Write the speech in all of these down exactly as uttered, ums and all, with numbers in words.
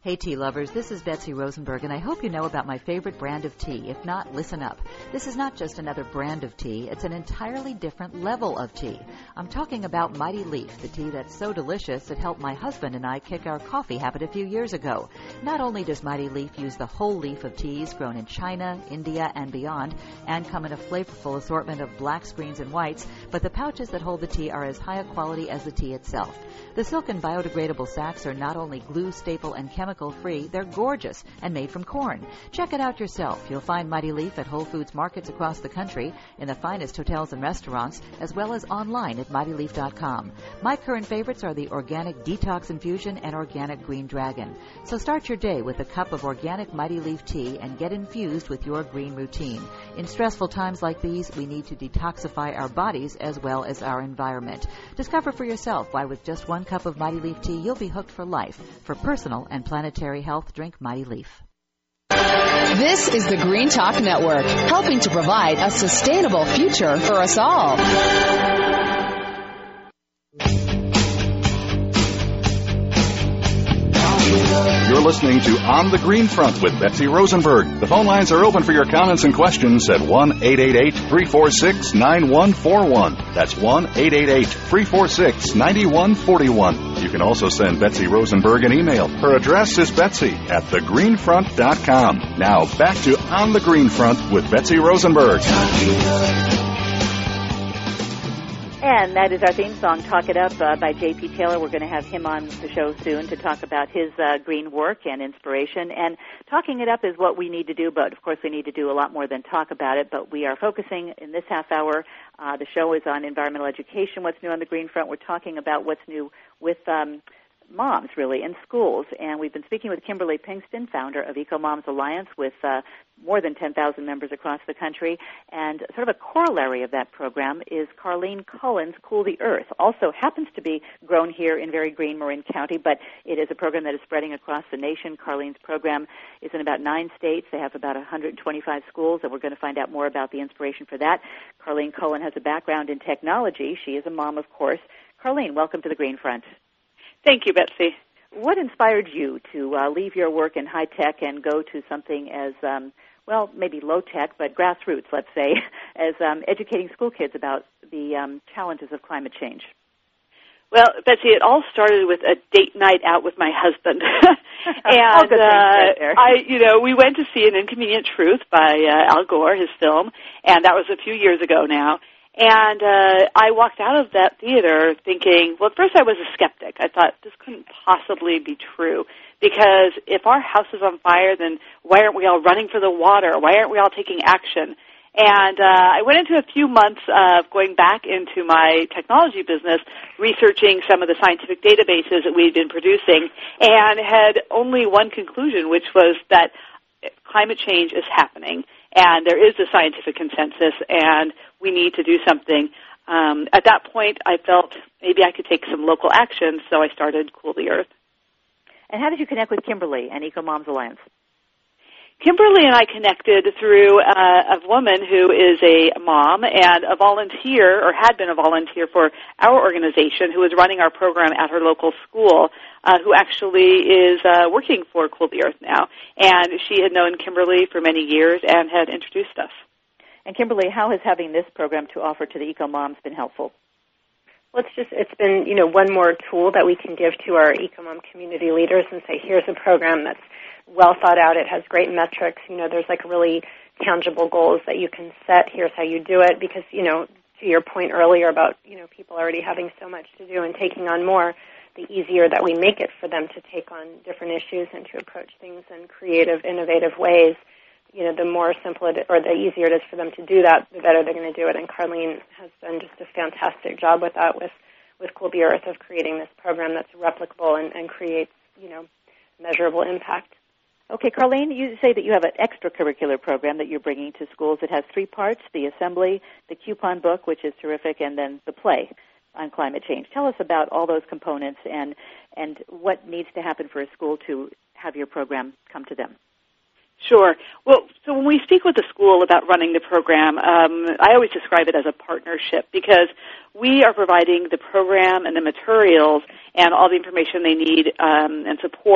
Hey tea lovers, this is Betsy Rosenberg, and I hope you know about my favorite brand of tea. If not, listen up. This is not just another brand of tea, it's an entirely different level of tea. I'm talking about Mighty Leaf, the tea that's so delicious it helped my husband and I kick our coffee habit a few years ago. Not only does Mighty Leaf use the whole leaf of teas grown in China, India, and beyond, and come in a flavorful assortment of blacks, greens, and whites, but the pouches that hold the tea are as high a quality as the tea itself. The silk and biodegradable sacks are not only glue, staple, and chemical-free, they're gorgeous and made from corn. Check it out yourself. You'll find Mighty Leaf at Whole Foods markets across the country, in the finest hotels and restaurants, as well as online at mighty leaf dot com. My current favorites are the Organic Detox Infusion and Organic Green Dragon. So start your day with a cup of organic Mighty Leaf tea and get infused with your green routine. In stressful times like these, we need to detoxify our bodies as well as our environment. Discover for yourself why with just one cup of Mighty Leaf tea, you'll be hooked for life. For personal and planetary health, drink Mighty Leaf. This is the Green Talk Network, helping to provide a sustainable future for us all. You're listening to On the Green Front with Betsy Rosenberg. The phone lines are open for your comments and questions at one eight eight eight, three four six, nine one four one. That's one eight eight eight, three four six, nine one four one. You can also send Betsy Rosenberg an email. Her address is betsy at the green front dot com. Now back to On the Green Front with Betsy Rosenberg. And that is our theme song, Talk It Up, uh, by J P Taylor. We're going to have him on the show soon to talk about his uh, green work and inspiration. And talking it up is what we need to do, but of course we need to do a lot more than talk about it. But we are focusing in this half hour. Uh, the show is on environmental education, what's new on the Green Front. We're talking about what's new with um, moms, really, in schools. And we've been speaking with Kimberly Pinkston, founder of Eco Moms Alliance, with uh, more than ten thousand members across the country. And sort of a corollary of that program is Carlene Cullen's Cool the Earth. Also happens to be grown here in very green Marin County, but it is a program that is spreading across the nation. Carlene's program is in about nine states. They have about one hundred twenty-five schools, and we're going to find out more about the inspiration for that. Carlene Cullen has a background in technology. She is a mom, of course. Carlene, welcome to the Green Front. Thank you, Betsy. What inspired you to uh, leave your work in high tech and go to something as, um, well, maybe low tech, but grassroots, let's say, as um, educating school kids about the um, challenges of climate change? Well, Betsy, it all started with a date night out with my husband. and all good uh, right there. I, you know, we went to see An Inconvenient Truth by uh, Al Gore, his film, and that was a few years ago now. And uh, I walked out of that theater thinking, well, at first I was a skeptic. I thought this couldn't possibly be true because if our house is on fire, then why aren't we all running for the water? Why aren't we all taking action? And uh, I went into a few months of going back into my technology business, researching some of the scientific databases that we'd been producing, and had only one conclusion, which was that climate change is happening, and there is a scientific consensus, and we need to do something. Um, at that point, I felt maybe I could take some local action, so I started Cool the Earth. And how did you connect with Kimberly and Eco Moms Alliance? Kimberly and I connected through uh, a woman who is a mom and a volunteer, or had been a volunteer for our organization, who is running our program at her local school, uh, who actually is uh, working for Cool the Earth now. And she had known Kimberly for many years and had introduced us. And Kimberly, how has having this program to offer to the Eco Moms been helpful? Well, it's just, it's been, you know, one more tool that we can give to our Eco Mom community leaders and say, here's a program that's well thought out. It has great metrics. You know, there's like really tangible goals that you can set. Here's how you do it. Because, you know, to your point earlier about, you know, people already having so much to do and taking on more, the easier that we make it for them to take on different issues and to approach things in creative, innovative ways. You know, the more simple it, or the easier it is for them to do that, the better they're going to do it. And Carlene has done just a fantastic job with that, with, with Cool the Earth, of creating this program that's replicable and, and creates, you know, measurable impact. Okay, Carlene, you say that you have an extracurricular program that you're bringing to schools. It has three parts: the assembly, the coupon book, which is terrific, and then the play on climate change. Tell us about all those components and and what needs to happen for a school to have your program come to them. Sure. Well, so when we speak with the school about running the program, um, I always describe it as a partnership because we are providing the program and the materials and all the information they need um, and support,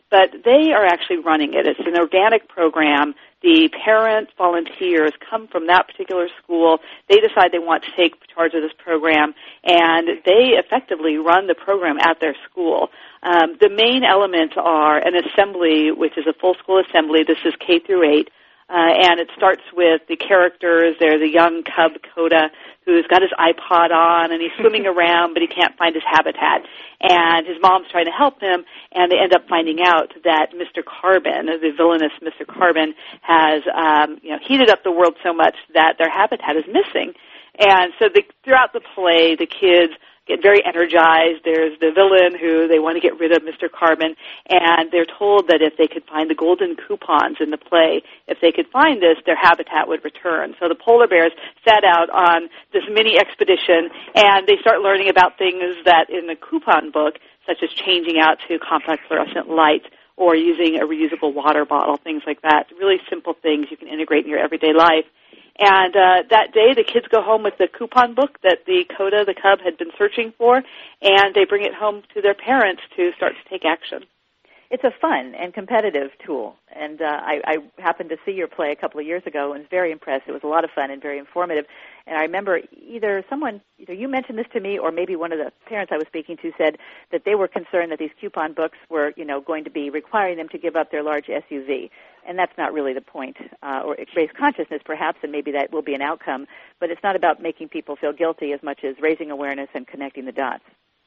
but they are actually running it. It's an organic program. The parents, volunteers come from that particular school. They decide they want to take charge of this program, and they effectively run the program at their school. Um, the main elements are an assembly, which is a full school assembly. This is K through eight. Uh, and it starts with the characters. There's a young cub, Coda, who's got his iPod on, and he's swimming around, but he can't find his habitat. And his mom's trying to help him, and they end up finding out that Mister Carbon, the villainous Mister Carbon, has um, you know, heated up the world so much that their habitat is missing. And so the, throughout the play, the kids get very energized. There's the villain who they want to get rid of, Mister Carbon, and they're told that if they could find the golden coupons in the play, if they could find this, their habitat would return. So the polar bears set out on this mini expedition, and they start learning about things that in the coupon book, such as changing out to complex fluorescent lights or using a reusable water bottle, things like that. Really simple things you can integrate in your everyday life. And uh, that day, the kids go home with the coupon book that the Coda, the cub, had been searching for, and they bring it home to their parents to start to take action. It's a fun and competitive tool, and uh, I, I happened to see your play a couple of years ago and was very impressed. It was a lot of fun and very informative. And I remember either someone, either you mentioned this to me or maybe one of the parents I was speaking to said that they were concerned that these coupon books were, you know, going to be requiring them to give up their large S U V. And that's not really the point. Uh, or raise consciousness, perhaps, and maybe that will be an outcome. But it's not about making people feel guilty as much as raising awareness and connecting the dots.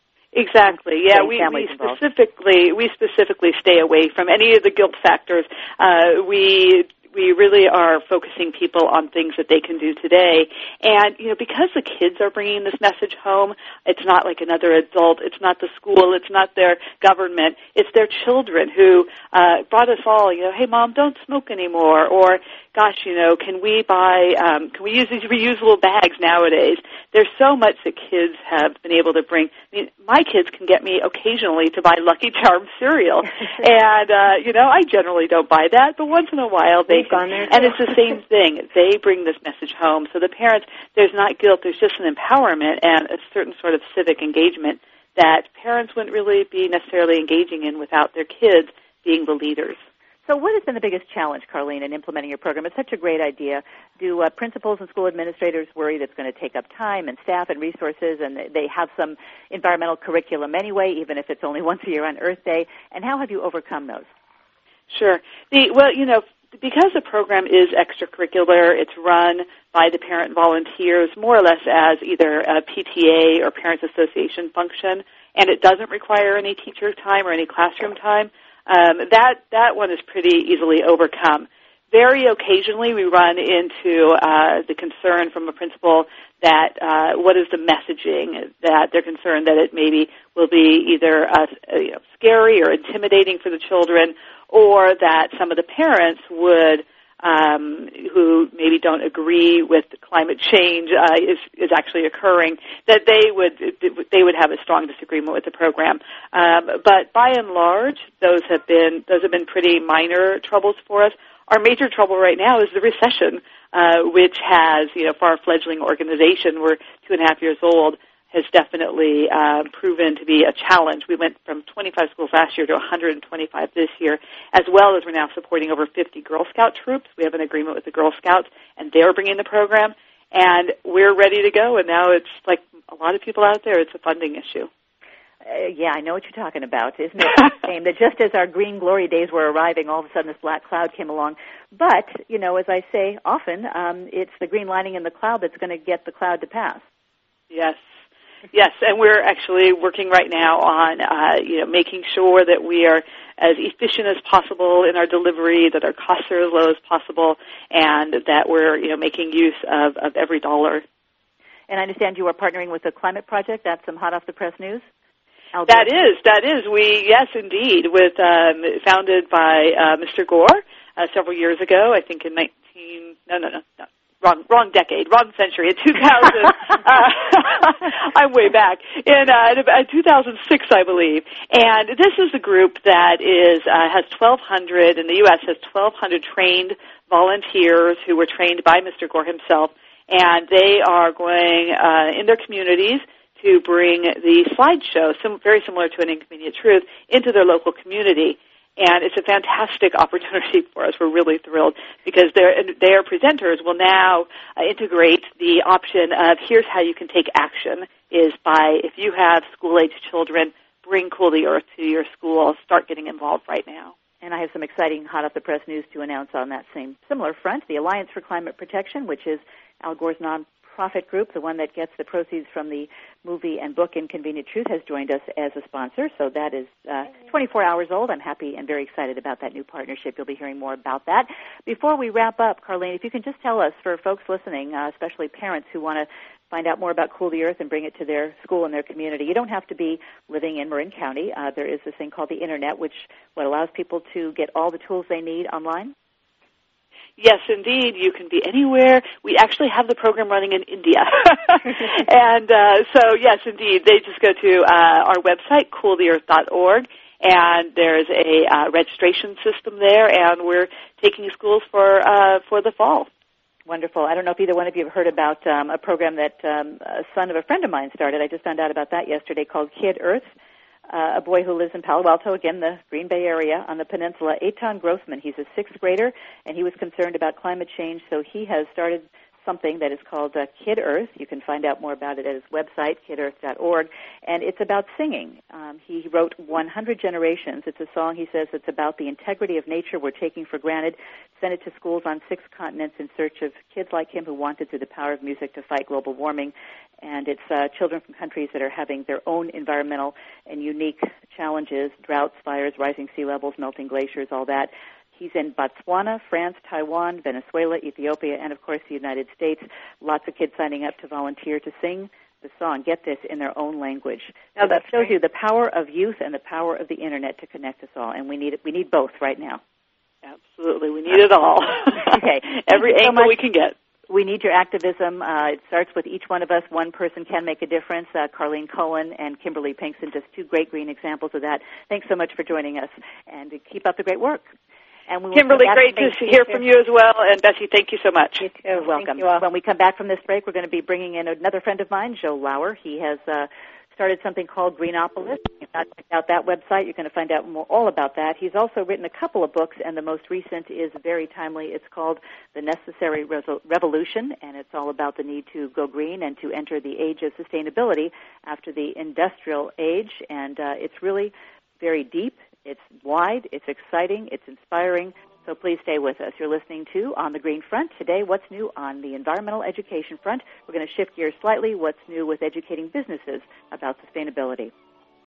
Exactly. Yeah, we, we specifically we specifically stay away from any of the guilt factors. Uh, we we really are focusing people on things that they can do today. And, you know, because the kids are bringing this message home, it's not like another adult. It's not the school. It's not their government. It's their children who uh, brought us all, you know, hey, Mom, don't smoke anymore. Or, gosh, you know, can we buy, um, can we use these reusable bags nowadays? There's so much that kids have been able to bring. I mean, my kids can get me occasionally to buy Lucky Charms cereal. and, uh, you know, I generally don't buy that, but once in a while they can. And it's the same thing. They bring this message home. So the parents, there's not guilt. There's just an empowerment and a certain sort of civic engagement that parents wouldn't really be necessarily engaging in without their kids being the leaders. So what has been the biggest challenge, Carlene, in implementing your program? It's such a great idea. Do uh, principals and school administrators worry that it's going to take up time and staff and resources, and they have some environmental curriculum anyway, even if it's only once a year on Earth Day? And how have you overcome those? Sure. The, well, you know, because the program is extracurricular, it's run by the parent volunteers more or less as either a P T A or Parents Association function, and it doesn't require any teacher time or any classroom time. Um, that that one is pretty easily overcome. Very occasionally we run into uh, the concern from a principal that uh, what is the messaging, that they're concerned that it maybe will be either uh, you know, scary or intimidating for the children, or that some of the parents would, um, who maybe don't agree with climate change uh, is, is actually occurring, that they would they would have a strong disagreement with the program. Um, but by and large, those have been those have been pretty minor troubles for us. Our major trouble right now is the recession, uh, which has, you know, for our fledgling organization, we're two and a half years old, has definitely uh, proven to be a challenge. We went from twenty-five schools last year to one hundred twenty-five this year, as well as we're now supporting over fifty Girl Scout troops. We have an agreement with the Girl Scouts, and they're bringing the program, and we're ready to go. And now it's like a lot of people out there, it's a funding issue. Uh, yeah, I know what you're talking about. Isn't it a shame that just as our green glory days were arriving, all of a sudden this black cloud came along? But, you know, as I say often, um, it's the green lining in the cloud that's going to get the cloud to pass. Yes. Yes, and we're actually working right now on, uh, you know, making sure that we are as efficient as possible in our delivery, that our costs are as low as possible, and that we're, you know, making use of, of every dollar. And I understand you are partnering with the Climate Project. That's some hot-off-the-press news? Albert. That is, that is. We, yes, indeed, with um, founded by uh, Mister Gore uh, several years ago, I think in nineteen, no, no, no, no. Wrong, wrong decade, wrong century. In two thousand, uh, I'm way back in uh, two thousand six, I believe. And this is a group that is uh, has twelve hundred in the U S has twelve hundred trained volunteers who were trained by Mister Gore himself, and they are going uh, in their communities to bring the slideshow, some very similar to An Inconvenient Truth, into their local community. And it's a fantastic opportunity for us. We're really thrilled because their, their presenters will now uh, integrate the option of here's how you can take action is by, if you have school-age children, bring Cool the Earth to your school. Start getting involved right now. And I have some exciting hot-off-the-press news to announce on that same similar front. The Alliance for Climate Protection, which is Al Gore's nonprofit group, the one that gets the proceeds from the movie and book Inconvenient Truth, has joined us as a sponsor. So that is uh, twenty-four hours old. I'm happy and very excited about that new partnership. You'll be hearing more about that. Before we wrap up, Carlene, if you can just tell us, for folks listening, uh, especially parents who want to find out more about Cool the Earth and bring it to their school and their community. You don't have to be living in Marin County. Uh, there is this thing called the Internet, which what allows people to get all the tools they need online. Yes, indeed. You can be anywhere. We actually have the program running in India. and uh, so, yes, indeed, they just go to uh, our website, cool the earth dot org, and there's a uh, registration system there, and we're taking schools for uh, for the fall. Wonderful. I don't know if either one of you have heard about um, a program that um, a son of a friend of mine started. I just found out about that yesterday, called Kid Earth. Uh, a boy who lives in Palo Alto, again, the Green Bay area on the peninsula, Eitan Grossman. He's a sixth grader, and he was concerned about climate change, so he has started something that is called uh, Kid Earth. You can find out more about it at his website, kid earth dot org, and it's about singing. Um, he wrote one hundred Generations. It's a song, he says, that's about the integrity of nature we're taking for granted. Sent it to schools on six continents in search of kids like him who wanted, through the power of music, to fight global warming. And it's uh, children from countries that are having their own environmental and unique challenges, droughts, fires, rising sea levels, melting glaciers, all that. He's in Botswana, France, Taiwan, Venezuela, Ethiopia, and, of course, the United States. Lots of kids signing up to volunteer to sing the song, get this, in their own language. Now, that shows you the power of youth and the power of the Internet to connect us all, and we need it. We need both right now. Absolutely. We need it all. Okay. Every so angle much. we can get. We need your activism. Uh, it starts with each one of us. One person can make a difference. Uh, Carlene Cohen and Kimberly Pinkston, just two great green examples of that. Thanks so much for joining us, and keep up the great work. And we Kimberly, great to hear from you as well. And Bessie, thank you so much. You too. You're welcome. You when we come back from this break, we're going to be bringing in another friend of mine, Joe Lauer. He has uh, started something called Greenopolis. If you've not checked out that website, you're going to find out more all about that. He's also written a couple of books, and the most recent is very timely. It's called The Necessary Revolution, and it's all about the need to go green and to enter the age of sustainability after the industrial age. And uh, it's really very deep. It's wide, it's exciting, it's inspiring, so please stay with us. You're listening to On the Green Front. Today, what's new on the environmental education front? We're going to shift gears slightly. What's new with educating businesses about sustainability?